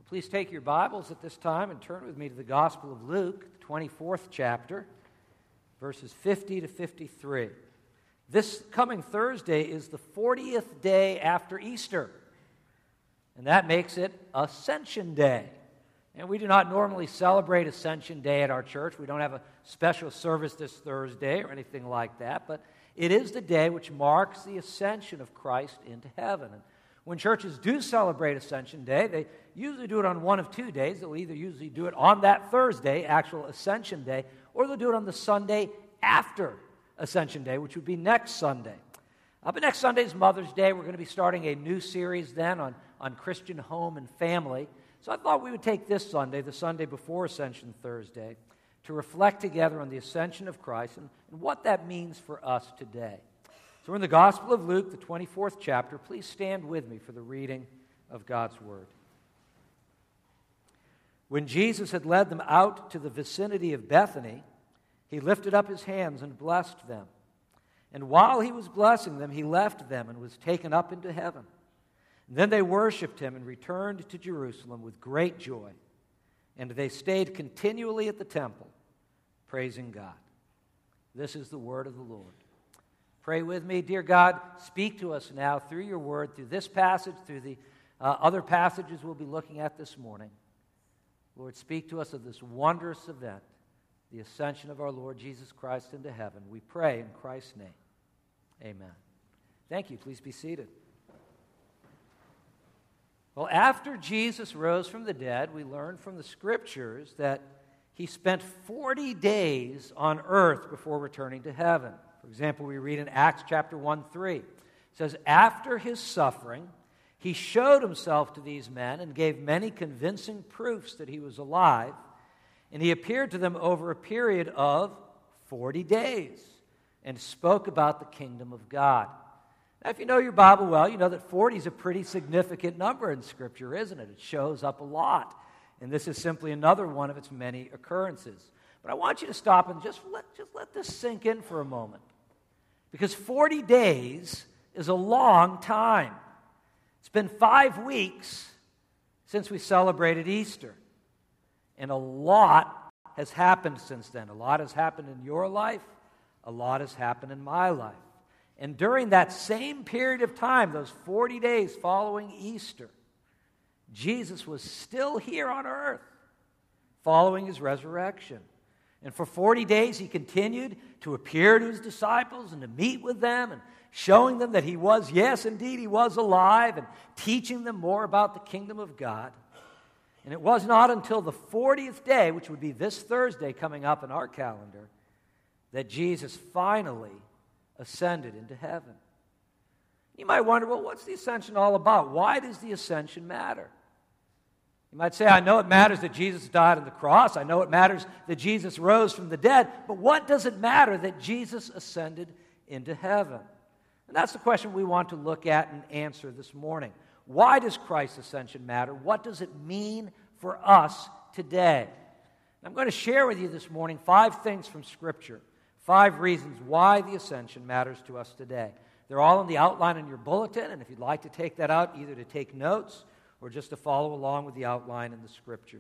Please take your Bibles at this time and turn with me to the Gospel of Luke, the 24th chapter, verses 50 to 53. This coming Thursday is the 40th day after Easter, and that makes it Ascension Day. And we do not normally celebrate Ascension Day at our church. We don't have a special service this Thursday or anything like that, but it is the day which marks the ascension of Christ into heaven. And when churches do celebrate Ascension Day, they usually do it on one of two days. They'll either usually do it on that Thursday, actual Ascension Day, or they'll do it on the Sunday after Ascension Day, which would be next Sunday. But next Sunday is Mother's Day. We're going to be starting a new series then on Christian home and family. So I thought we would take this Sunday, the Sunday before Ascension Thursday, to reflect together on the ascension of Christ and what that means for us today. So we're in the Gospel of Luke, the 24th chapter. Please stand with me for the reading of God's Word. When Jesus had led them out to the vicinity of Bethany, he lifted up his hands and blessed them. And while he was blessing them, he left them and was taken up into heaven. And then they worshipped him and returned to Jerusalem with great joy. And they stayed continually at the temple, praising God. This is the word of the Lord. Pray with me. Dear God, speak to us now through your word, through this passage, through the other passages we'll be looking at this morning. Lord, speak to us of this wondrous event, the ascension of our Lord Jesus Christ into heaven. We pray in Christ's name. Amen. Thank you. Please be seated. Well, after Jesus rose from the dead, we learn from the Scriptures that he spent 40 days on earth before returning to heaven. For example, we read in Acts chapter 1:3. It says, after his suffering, he showed himself to these men and gave many convincing proofs that he was alive, and he appeared to them over a period of 40 days and spoke about the kingdom of God. Now, if you know your Bible well, you know that 40 is a pretty significant number in Scripture, isn't it? It shows up a lot, and this is simply another one of its many occurrences. But I want you to stop and just let this sink in for a moment, because 40 days is a long time. It's been 5 weeks since we celebrated Easter, and a lot has happened since then. A lot has happened in your life. A lot has happened in my life. And during that same period of time, those 40 days following Easter, Jesus was still here on earth following his resurrection. And for 40 days, he continued to appear to his disciples and to meet with them and showing them that he was, yes, indeed, he was alive, and teaching them more about the kingdom of God. And it was not until the 40th day, which would be this Thursday coming up in our calendar, that Jesus finally ascended into heaven. You might wonder, well, what's the ascension all about? Why does the ascension matter? You might say, I know it matters that Jesus died on the cross. I know it matters that Jesus rose from the dead. But what does it matter that Jesus ascended into heaven? And that's the question we want to look at and answer this morning. Why does Christ's ascension matter? What does it mean for us today? And I'm going to share with you this morning 5 things from Scripture, 5 reasons why the ascension matters to us today. They're all in the outline in your bulletin, and if you'd like to take that out, either to take notes or just to follow along with the outline in the Scriptures.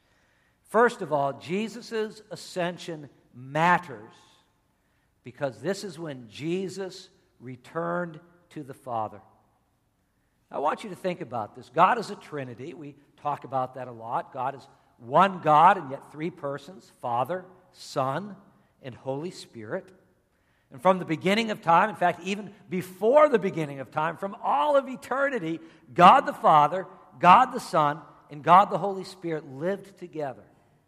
First of all, Jesus' ascension matters because this is when Jesus returned to the Father. I want you to think about this. God is a Trinity. We talk about that a lot. God is one God and yet 3 persons, Father, Son, and Holy Spirit. And from the beginning of time, in fact, even before the beginning of time, from all of eternity, God the Father, God the Son, and God the Holy Spirit lived together.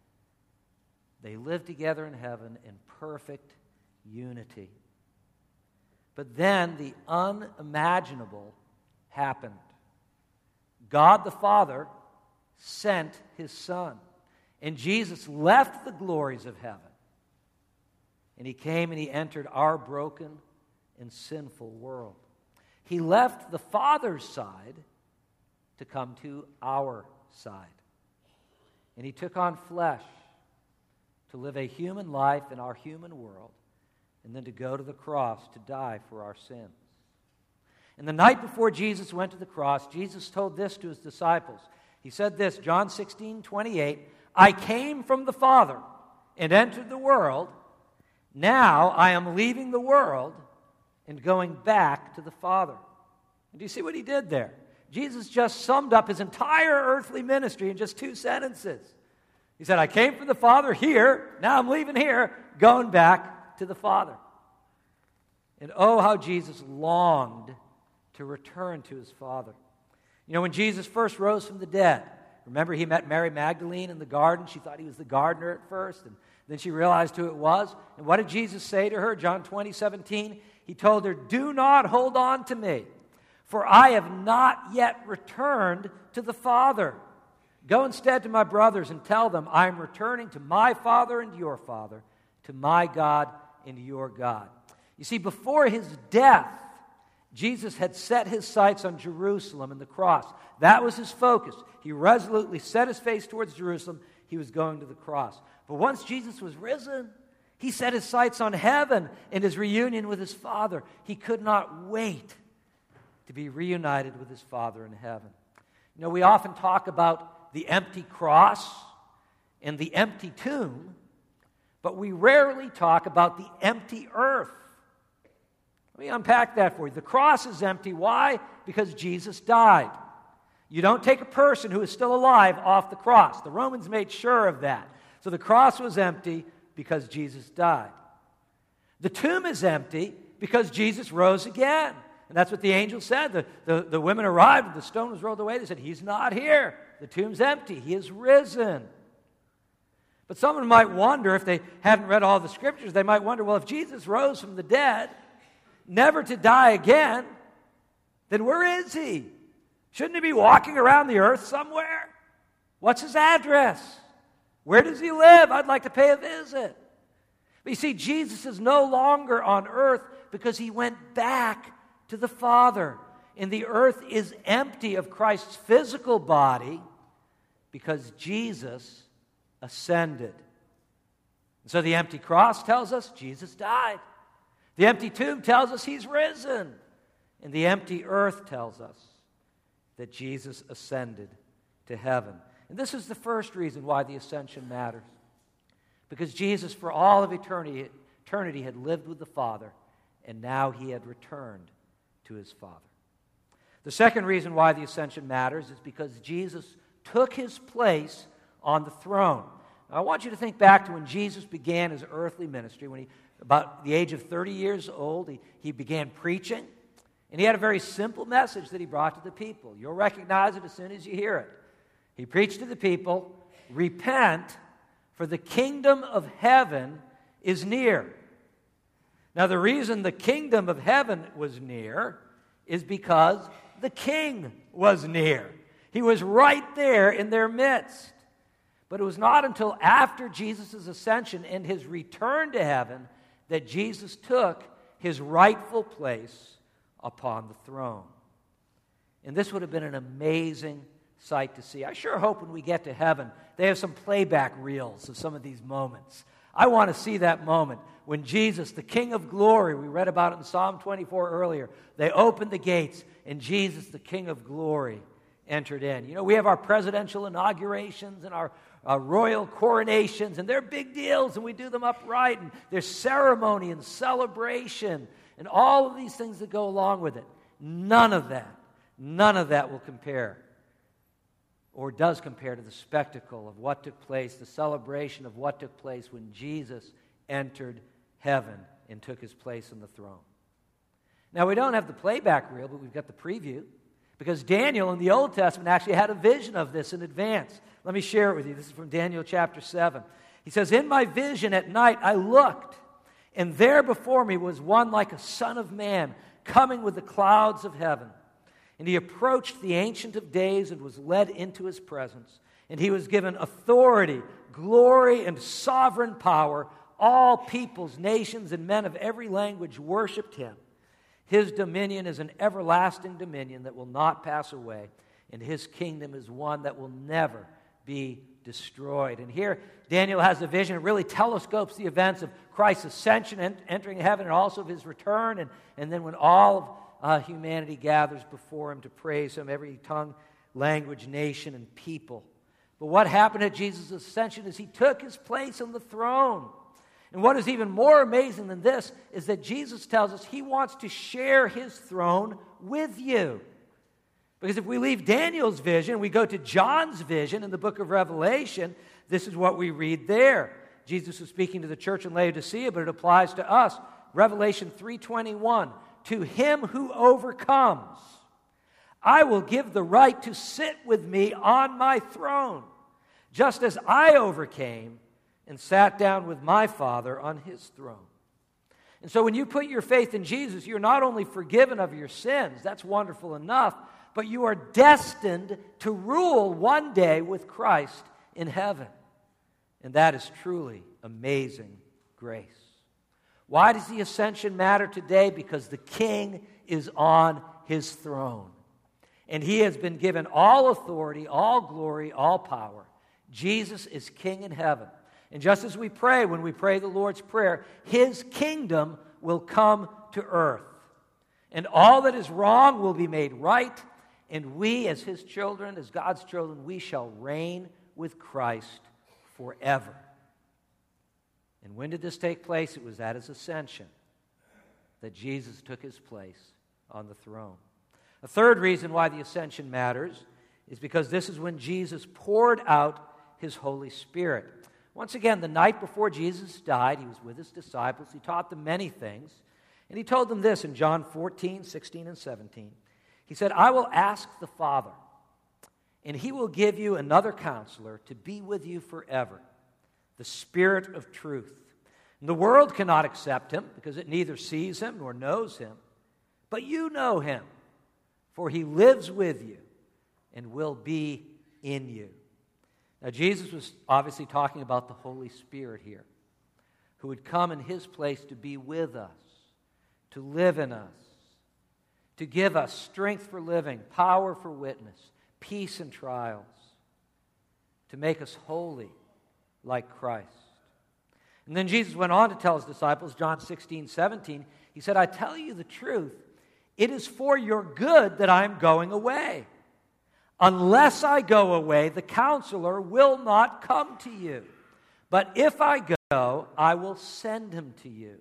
They lived together in heaven in perfect unity. But then the unimaginable happened. God the Father sent his Son, and Jesus left the glories of heaven, and he came and he entered our broken and sinful world. He left the Father's side to come to our side, and he took on flesh to live a human life in our human world, and then to go to the cross to die for our sins. And the night before Jesus went to the cross, Jesus told this to his disciples. He said this, John 16:28, I came from the Father and entered the world. Now I am leaving the world and going back to the Father. And do you see what he did there? Jesus just summed up his entire earthly ministry in just 2 sentences. He said, I came from the Father here, now I'm leaving here, going back to the Father. And oh, how Jesus longed to return to his Father. You know, when Jesus first rose from the dead, remember he met Mary Magdalene in the garden? She thought he was the gardener at first, and then she realized who it was. And what did Jesus say to her? John 20:17, he told her, do not hold on to me, for I have not yet returned to the Father. Go instead to my brothers and tell them, I am returning to my Father and your Father, to my God and your God. You see, before his death, Jesus had set his sights on Jerusalem and the cross. That was his focus. He resolutely set his face towards Jerusalem. He was going to the cross. But once Jesus was risen, he set his sights on heaven and his reunion with his Father. He could not wait to be reunited with his Father in heaven. You know, we often talk about the empty cross and the empty tomb, but we rarely talk about the empty earth. Let me unpack that for you. The cross is empty. Why? Because Jesus died. You don't take a person who is still alive off the cross. The Romans made sure of that. So the cross was empty because Jesus died. The tomb is empty because Jesus rose again. And that's what the angel said. The women arrived, the stone was rolled away. They said, he's not here. The tomb's empty. He is risen. But someone might wonder, if they haven't read all the scriptures, they might wonder, well, if Jesus rose from the dead, never to die again, then where is he? Shouldn't he be walking around the earth somewhere? What's his address? Where does he live? I'd like to pay a visit. But you see, Jesus is no longer on earth because he went back to the Father. And the earth is empty of Christ's physical body because Jesus ascended. And so the empty cross tells us Jesus died. The empty tomb tells us he's risen. And the empty earth tells us that Jesus ascended to heaven. And this is the first reason why the ascension matters. Because Jesus, for all of eternity had lived with the Father, and now he had returned to his Father. The second reason why the ascension matters is because Jesus took his place on the throne. Now, I want you to think back to when Jesus began his earthly ministry. When he, about the age of 30 years old, he began preaching. And he had a very simple message that he brought to the people. You'll recognize it as soon as you hear it. He preached to the people, repent, for the kingdom of heaven is near. Now, the reason the kingdom of heaven was near is because the king was near. He was right there in their midst. But it was not until after Jesus' ascension and his return to heaven that Jesus took his rightful place upon the throne. And this would have been an amazing sight to see. I sure hope when we get to heaven, they have some playback reels of some of these moments. I want to see that moment when Jesus, the King of glory, we read about it in Psalm 24 earlier, they opened the gates and Jesus, the King of glory, entered in. You know, we have our presidential inaugurations and our royal coronations, and they're big deals, and we do them upright, and there's ceremony and celebration, and all of these things that go along with it. None of that will compare, or does compare, to the spectacle of what took place, the celebration of what took place when Jesus entered heaven and took his place on the throne. Now, we don't have the playback reel, but we've got the preview, because Daniel in the Old Testament actually had a vision of this in advance. Let me share it with you. This is from Daniel chapter 7. He says, in my vision at night I looked, and there before me was one like a son of man, coming with the clouds of heaven. And he approached the Ancient of Days and was led into his presence. And he was given authority, glory, and sovereign power. All peoples, nations, and men of every language worshipped him. His dominion is an everlasting dominion that will not pass away, and his kingdom is one that will never be destroyed. And here, Daniel has a vision. It really telescopes the events of Christ's ascension and entering heaven, and also of his return, and then when all of humanity gathers before him to praise him, every tongue language, nation, and people. But what happened at Jesus' ascension is he took his place on the throne. And what is even more amazing than this is that Jesus tells us he wants to share his throne with you. Because if we leave Daniel's vision, we go to John's vision in the book of Revelation, this is what we read there. Jesus was speaking to the church in Laodicea, but it applies to us. Revelation 3:21, to him who overcomes, I will give the right to sit with me on my throne, just as I overcame and sat down with my Father on his throne. And so when you put your faith in Jesus, you're not only forgiven of your sins, that's wonderful enough, but you are destined to rule one day with Christ in heaven. And that is truly amazing grace. Why does the ascension matter today? Because the King is on his throne. And he has been given all authority, all glory, all power. Jesus is King in heaven. And just as we pray, when we pray the Lord's Prayer, his kingdom will come to earth. And all that is wrong will be made right. And we, as his children, as God's children, we shall reign with Christ forever. And when did this take place? It was at his ascension that Jesus took his place on the throne. A third reason why the ascension matters is because this is when Jesus poured out his Holy Spirit. Once again, the night before Jesus died, he was with his disciples. He taught them many things. And he told them this in John 14, 16, and 17. He said, I will ask the Father, and he will give you another counselor to be with you forever, the Spirit of truth. And the world cannot accept him because it neither sees him nor knows him. But you know him, for he lives with you and will be in you. Now, Jesus was obviously talking about the Holy Spirit here, who would come in his place to be with us, to live in us, to give us strength for living, power for witness, peace in trials, to make us holy like Christ. And then Jesus went on to tell his disciples, John 16, 17, he said, I tell you the truth, it is for your good that I am going away. Unless I go away, the counselor will not come to you. But if I go, I will send him to you.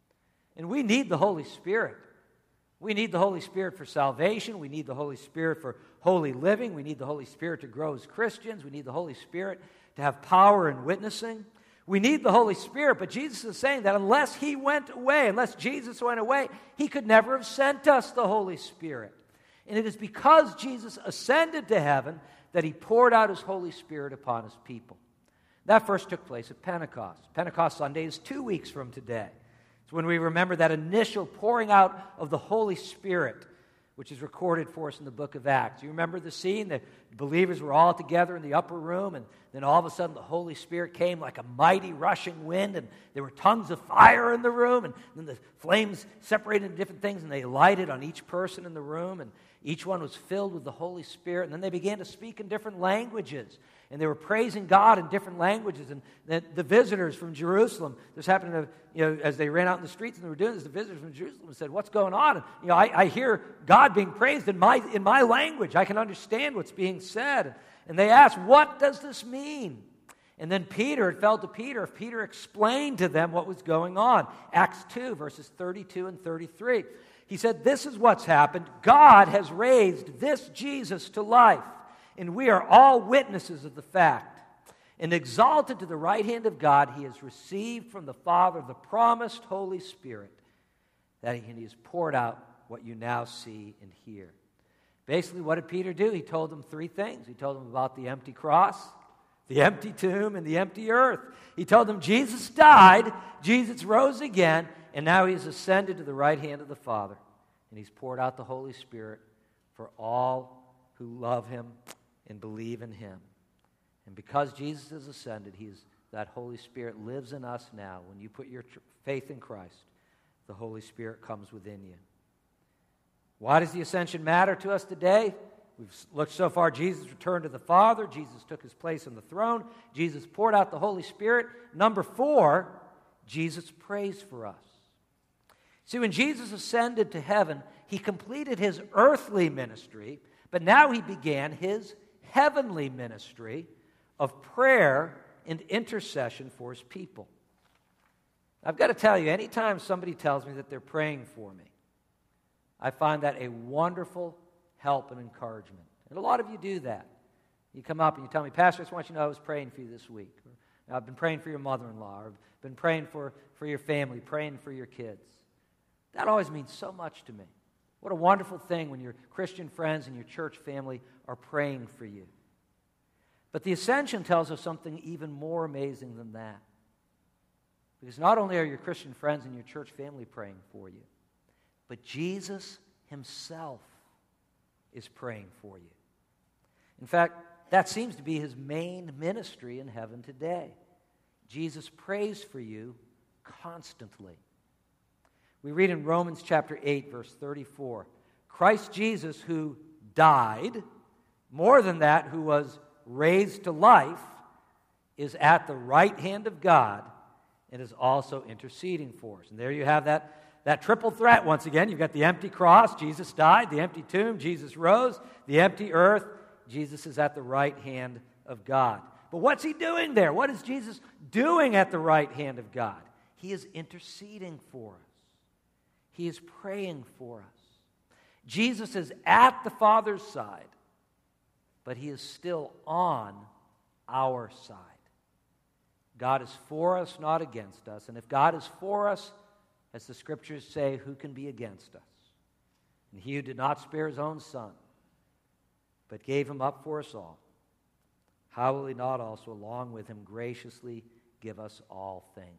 And we need the Holy Spirit. We need the Holy Spirit for salvation. We need the Holy Spirit for holy living. We need the Holy Spirit to grow as Christians. We need the Holy Spirit to have power in witnessing. We need the Holy Spirit, but Jesus is saying that unless he went away, unless Jesus went away, he could never have sent us the Holy Spirit. And it is because Jesus ascended to heaven that he poured out his Holy Spirit upon his people. That first took place at Pentecost. Pentecost Sunday is 2 weeks from today. It's when we remember that initial pouring out of the Holy Spirit, which is recorded for us in the book of Acts. You remember the scene? The believers were all together in the upper room, and then all of a sudden the Holy Spirit came like a mighty rushing wind, and there were tongues of fire in the room, and then the flames separated into different things, and they lighted on each person in the room, and each one was filled with the Holy Spirit, and then they began to speak in different languages, and they were praising God in different languages, and the visitors from Jerusalem, this happened to, as they ran out in the streets and they were doing this, the visitors from Jerusalem said, what's going on? And, I hear God being praised in my language. I can understand what's being said. And they asked, what does this mean? And then it fell to Peter. Peter explained to them what was going on. Acts 2, verses 32 and 33. He said, this is what's happened. God has raised this Jesus to life, and we are all witnesses of the fact. And exalted to the right hand of God, he has received from the Father the promised Holy Spirit, that he has poured out what you now see and hear. Basically, what did Peter do? He told them three things. He told them about the empty cross, the empty tomb, and the empty earth. He told them Jesus died, Jesus rose again, and now he's ascended to the right hand of the Father. And he's poured out the Holy Spirit for all who love him and believe in him. And because Jesus has ascended, that Holy Spirit lives in us now. When you put your faith in Christ, the Holy Spirit comes within you. Why does the ascension matter to us today? We've looked so far. Jesus returned to the Father. Jesus took his place on the throne. Jesus poured out the Holy Spirit. Number 4, Jesus prays for us. See, when Jesus ascended to heaven, he completed his earthly ministry, but But now he began his heavenly ministry of prayer and intercession for his people. I've got to tell you, anytime somebody tells me that they're praying for me, I find that a wonderful help and encouragement. And a lot of you do that. You come up and you tell me, Pastor, I just want you to know I was praying for you this week. Or, I've been praying for your mother-in-law. Or I've been praying for your family, praying for your kids. That always means so much to me. What a wonderful thing when your Christian friends and your church family are praying for you. But the Ascension tells us something even more amazing than that. Because not only are your Christian friends and your church family praying for you, but Jesus himself is praying for you. In fact, that seems to be his main ministry in heaven today. Jesus prays for you constantly. We read in Romans chapter 8, verse 34, Christ Jesus, who died, more than that, who was raised to life, is at the right hand of God and is also interceding for us. And there you have that triple threat once again. You've got the empty cross, Jesus died, the empty tomb, Jesus rose, the empty earth, Jesus is at the right hand of God. But what's he doing there? What is Jesus doing at the right hand of God? He is interceding for us. He is praying for us. Jesus is at the Father's side, but he is still on our side. God is for us, not against us. And if God is for us, as the Scriptures say, who can be against us? And he who did not spare his own Son, but gave him up for us all, how will he not also, along with him, graciously give us all things?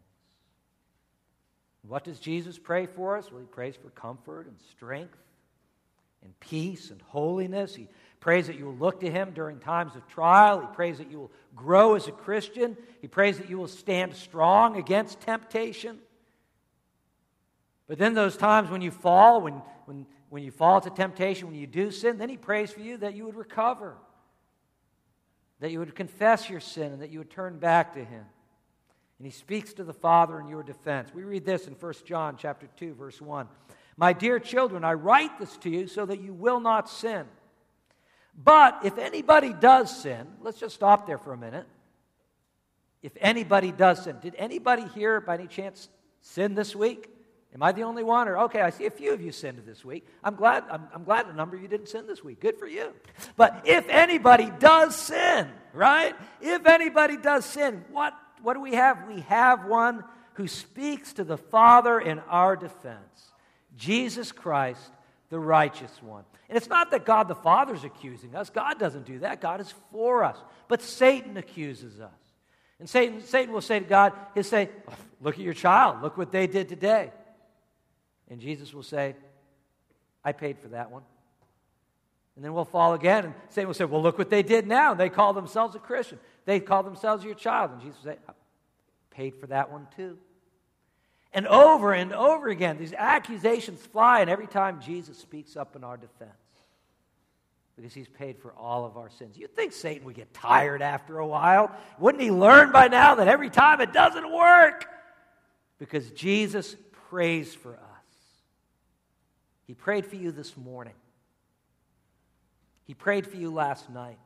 What does Jesus pray for us? Well, he prays for comfort and strength and peace and holiness. He prays that you will look to him during times of trial. He prays that you will grow as a Christian. He prays that you will stand strong against temptation. But then those times when you fall, when you fall to temptation, when you do sin, then he prays for you that you would recover, that you would confess your sin, and that you would turn back to him. And he speaks to the Father in your defense. We read this in 1 John chapter 2, verse 1. My dear children, I write this to you so that you will not sin. But if anybody does sin, let's just stop there for a minute. If anybody does sin, did anybody here by any chance sin this week? Am I the only one? Or okay, I see a few of you sinned this week. I'm glad a number of you didn't sin this week. Good for you. But if anybody does sin, right? If anybody does sin, what do we have? We have one who speaks to the Father in our defense. Jesus Christ, the righteous one. And it's not that God the Father is accusing us. God doesn't do that. God is for us. But Satan accuses us. And Satan will say to God, he'll say, look at your child. Look what they did today. And Jesus will say, I paid for that one. And then we'll fall again, and Satan will say, well, look what they did now. They call themselves a Christian. They call themselves your child. And Jesus will say, I paid for that one too. And over again, these accusations fly, and every time Jesus speaks up in our defense, because he's paid for all of our sins. You'd think Satan would get tired after a while. Wouldn't he learn by now that every time it doesn't work? Because Jesus prays for us. He prayed for you this morning. He prayed for you last night.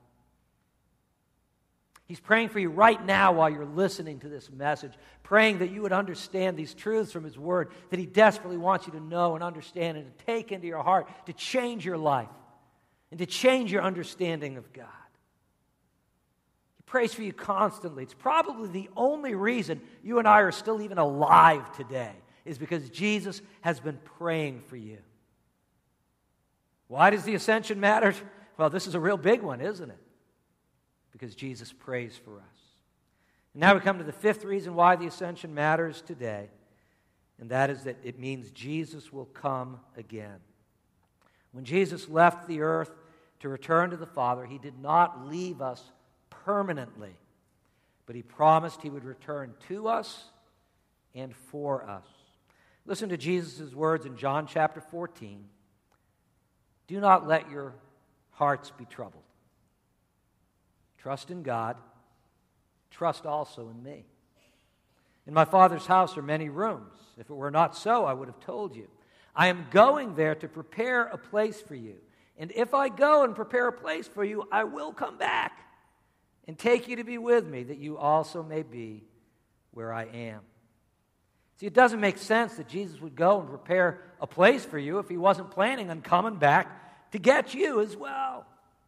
He's praying for you right now while you're listening to this message, praying that you would understand these truths from his word that he desperately wants you to know and understand and to take into your heart to change your life and to change your understanding of God. He prays for you constantly. It's probably the only reason you and I are still even alive today is because Jesus has been praying for you. Why does the ascension matter? Well, this is a real big one, isn't it? Because Jesus prays for us. And now we come to the fifth reason why the ascension matters today, and that is that it means Jesus will come again. When Jesus left the earth to return to the Father, he did not leave us permanently, but he promised he would return to us and for us. Listen to Jesus' words in John chapter 14. Do not let your hearts be troubled. Trust in God. Trust also in me. In my Father's house are many rooms. If it were not so, I would have told you. I am going there to prepare a place for you. And if I go and prepare a place for you, I will come back and take you to be with me, that you also may be where I am. See, it doesn't make sense that Jesus would go and prepare a place for you if he wasn't planning on coming back to get you as well.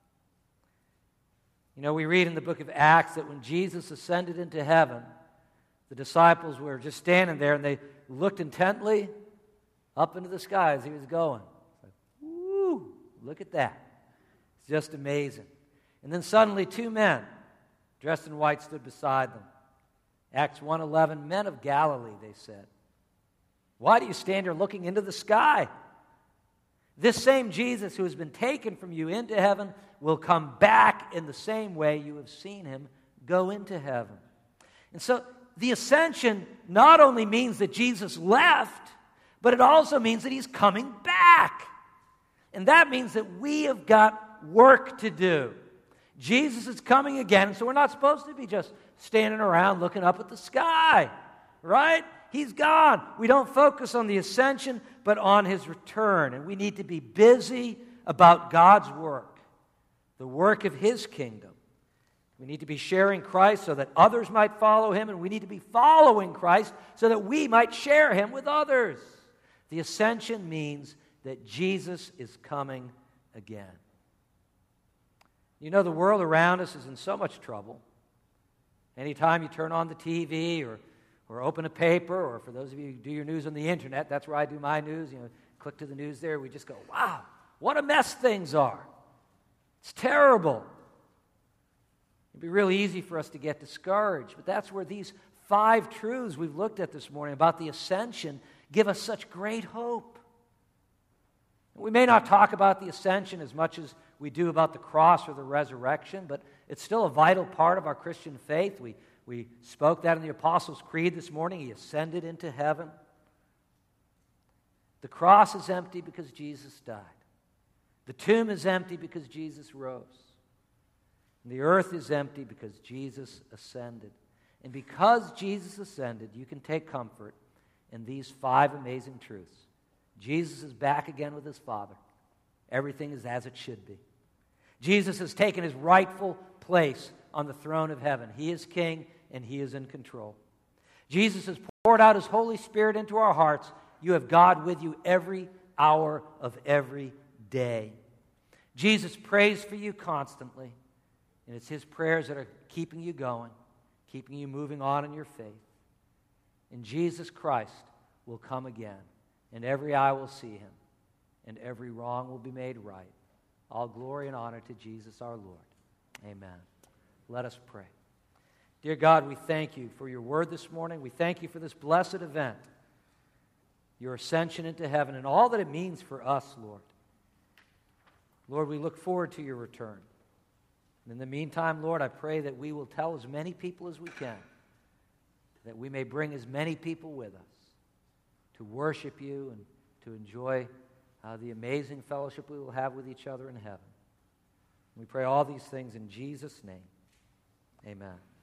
You know, we read in the book of Acts that when Jesus ascended into heaven, the disciples were just standing there and they looked intently up into the sky as he was going. It's like, woo, look at that. It's just amazing. And then suddenly 2 men dressed in white stood beside them. Acts 1:11, men of Galilee, they said, why do you stand here looking into the sky? This same Jesus who has been taken from you into heaven will come back in the same way you have seen him go into heaven. And so the ascension not only means that Jesus left, but it also means that he's coming back. And that means that we have got work to do. Jesus is coming again, so we're not supposed to be just standing around looking up at the sky, right? He's gone. We don't focus on the ascension, but on his return. And we need to be busy about God's work, the work of his kingdom. We need to be sharing Christ so that others might follow him, and we need to be following Christ so that we might share him with others. The ascension means that Jesus is coming again. You know, the world around us is in so much trouble. Anytime you turn on the TV or open a paper, or for those of you who do your news on the internet, that's where I do my news, click to the news there, we just go, wow, what a mess things are. It's terrible. It'd be really easy for us to get discouraged, but that's where these 5 truths we've looked at this morning about the ascension give us such great hope. We may not talk about the ascension as much as we do about the cross or the resurrection, but it's still a vital part of our Christian faith. We spoke that in the Apostles' Creed this morning. He ascended into heaven. The cross is empty because Jesus died. The tomb is empty because Jesus rose. And the earth is empty because Jesus ascended. And because Jesus ascended, you can take comfort in these 5 amazing truths. Jesus is back again with his Father. Everything is as it should be. Jesus has taken his rightful place on the throne of heaven. He is king and he is in control. Jesus has poured out his Holy Spirit into our hearts. You have God with you every hour of every day. Jesus prays for you constantly, and it's his prayers that are keeping you going, keeping you moving on in your faith. And Jesus Christ will come again, and every eye will see him, and every wrong will be made right. All glory and honor to Jesus our Lord. Amen. Let us pray. Dear God, we thank you for your word this morning. We thank you for this blessed event, your ascension into heaven, and all that it means for us, Lord. Lord, we look forward to your return. And in the meantime, Lord, I pray that we will tell as many people as we can, that we may bring as many people with us to worship you and to enjoy the amazing fellowship we will have with each other in heaven. We pray all these things in Jesus' name. Amen.